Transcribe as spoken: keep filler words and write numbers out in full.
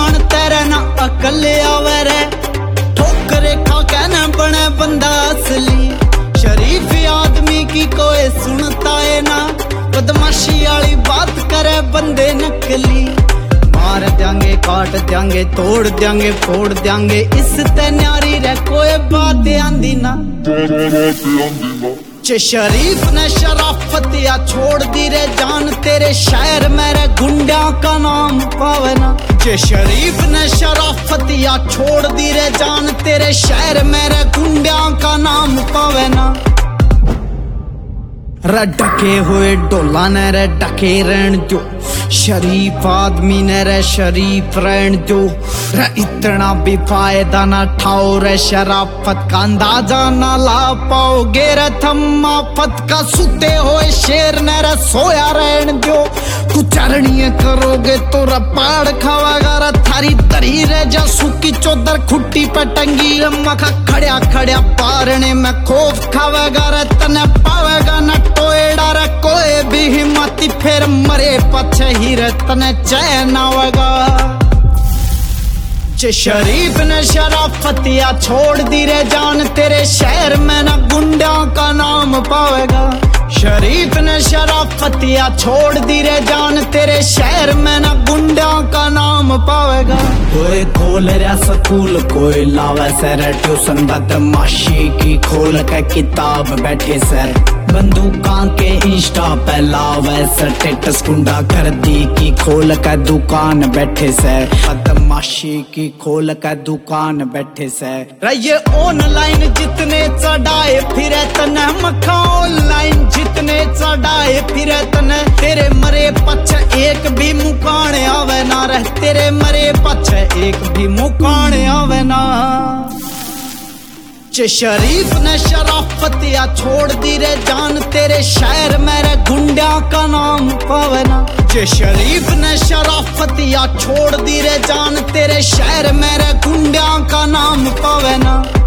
जान तेरे ना अकल आवे रे, ठोकरे खा के न बने बंदा असली। शरीफ आदमी की कोई सुनता है ना, बदमाशी वाली बात करे बंदे नकली। मार देंगे काट देंगे तोड़ देंगे फोड़ देंगे, इस ते न्यारी रे कोई बात आंदी ना। चे शरीफ ने शराफत या छोड़ दी रे जान, तेरे शहर मेरे गुंडा का नाम पावे ना। चे शरीफ ने शराफत या छोड़ दी रे जान, तेरे शहर मेरे गुंडा का नाम पावे ना। रे डके हुए डोला ने रे डके रहन जो, शरीफ आदमी ने रे शरीफ रहन जो। रे इतना भी फायदा ना ठाओ रे, शराफत का अंदाजा ना ला पाओगे रे। थम्मा फत का सुते हुए शेर ने रे सोया रहन जो, कुचरणी करोगे तो रे पाड़ खावागा रे। थारी तरी रे जा सूकी चौदर खुट्टी पे टंगी, मखा खड़िया खड़िया पारने में खोफ खावेगा रे। तने पावेगा ना टोएड़ा रे कोई भी हिम्मती, फिर मरे पछे ही रे तने चैन आवेगा। चे शरीफ ने शराफत या छोड़ दी रे जान, तेरे शहर में ना गुंडा का नाम पावेगा। शरीफ ने शराफत या छोड़ दी रे जान, तेरे शहर में ना गुंडा का नाम पावेगा। कोई खोल रहा स्कूल कोई लावे सर ट्यूशन, बदमाशी की खोल के किताब बैठे सर। बंदूकां के इंस्टा पे लावे स्टेटस, गुंडा कर दी की खोल के दुकान बैठे सर। बदमाशी की खोल के दुकान बैठे सर। ये ऑनलाइन जितने चढ़ाए फिरे तने, मखा ऑनलाइन जितने चढ़ाए फिरे तने, तेरे मरे पछ एक भी मुकाने आवे ना रे। तेरे मरे पछ एक भी मुकाने आवे ना। चे शरीफ ने शराफत या छोड़ दी रे जान, तेरे शहर मेरे गुंडा का नाम पावे ना। चे शरीफ ने शराफत या छोड़ दी रे जान, तेरे शहर मेरे गुंडा का नाम पावे ना।